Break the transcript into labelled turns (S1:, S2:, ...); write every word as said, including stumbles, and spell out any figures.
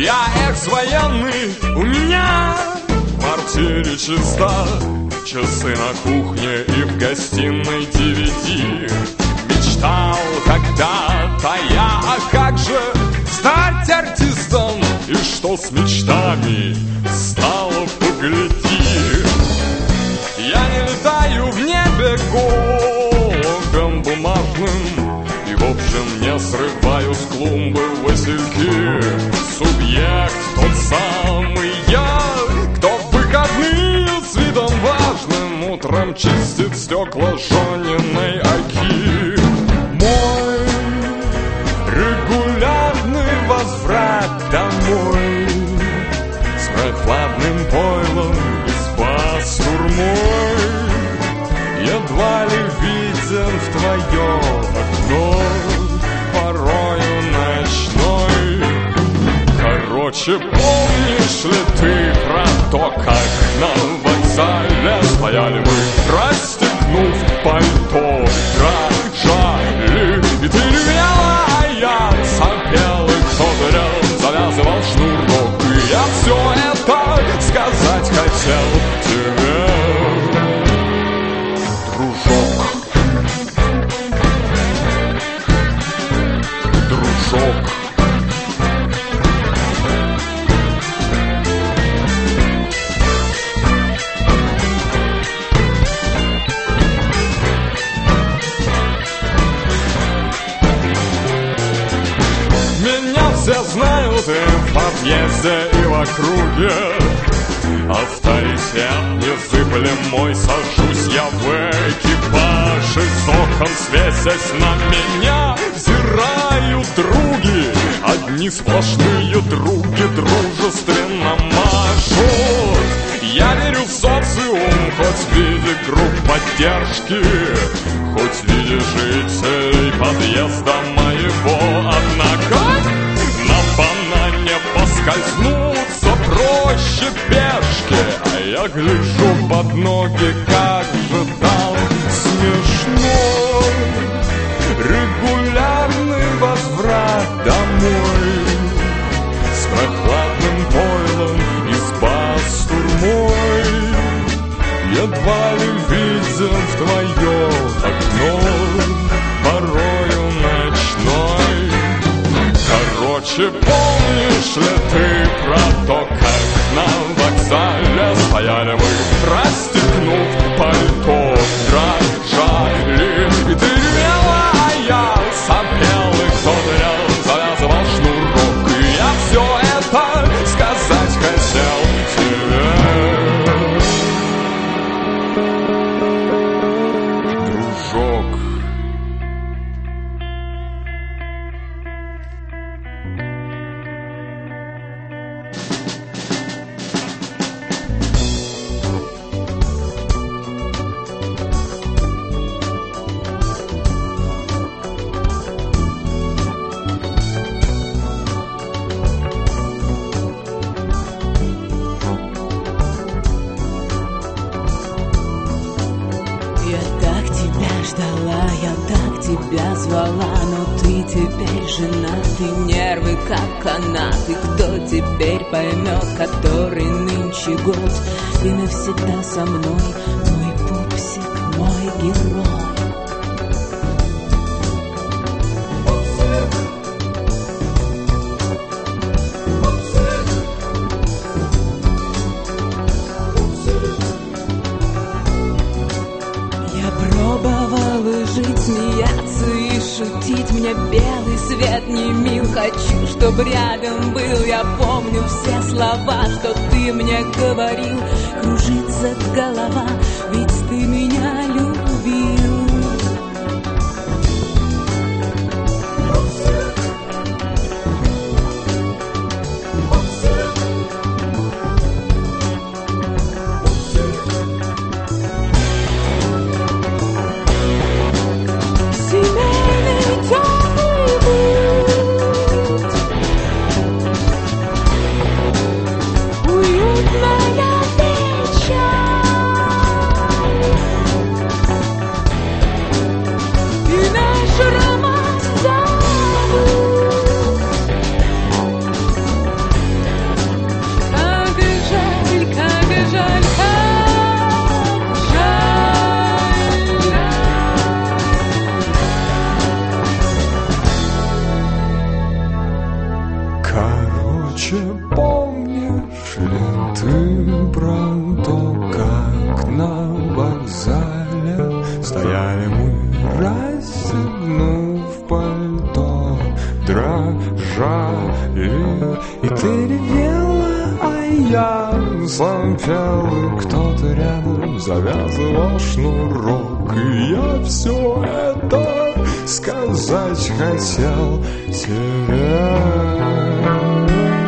S1: Я экс-военный, у меня в квартире чисто, часы на кухне и в гостиной ди ви ди. Мечтал когда-то я, а как же стать артистом? И что с мечтами стало, погляди. Я не летаю в небе голубем бумажным, и в общем не срываю с клумбы васильки. Субъект тот самый я, кто в выходные с видом важным утром чистит стекла жженой оки. Мой регулярный возврат домой с прохладным пойлом и с бастурмой едва ли виден в твое окно, порою ночной. Короче, помнишь ли ты про то, как на вокзале стояли мы, расстегнув пальто, дрожали, и ты ревела, а я сопел, и кто-то рядом завязывал шнурок, и я все это сказать хотел тебе, дружок, дружок. Все знают и в подъезде, и в округе. Авторитет незыблем мой, сажусь я в экипаж, и с окон свесясь на меня взирают други. Одни сплошные други дружественно машут. Я верю в социум, хоть в виде групп поддержки, хоть в виде жителей подъезда моего, однако на банане поскользнуться проще пешки, а я гляжу под ноги, как же там смешно. Регулярный возврат домой с прохладным пойлом и с бастурмой едва ли виден в твое окно, порою ночной. Короче, помнишь ли ты про то, как на вокзале стояли мы, расстегнув пальто, дрожали, и ты ревела, а я сопел, и кто-то рядом завязывал шнурок, и я все это сказать хотел тебе, дружок.
S2: Тебя звала, но ты теперь женатый, нервы как канат. И кто теперь поймет, который нынче год и навсегда со мной, мой пупсик, мой герой. Жить, смеяться и шутить, мне белый свет не мил. Хочу, чтоб рядом был, я помню все слова, что ты мне говорил. Кружится голова, ведь ты меня любил.
S3: Уютная печаль.
S1: Короче, помнишь ли ты про то, как на вокзале стояли мы, расстегнув пальто, дрожали, и ты ревела, а я сопел, и кто-то рядом завязывал шнурок, и я все это сказать хотел тебе.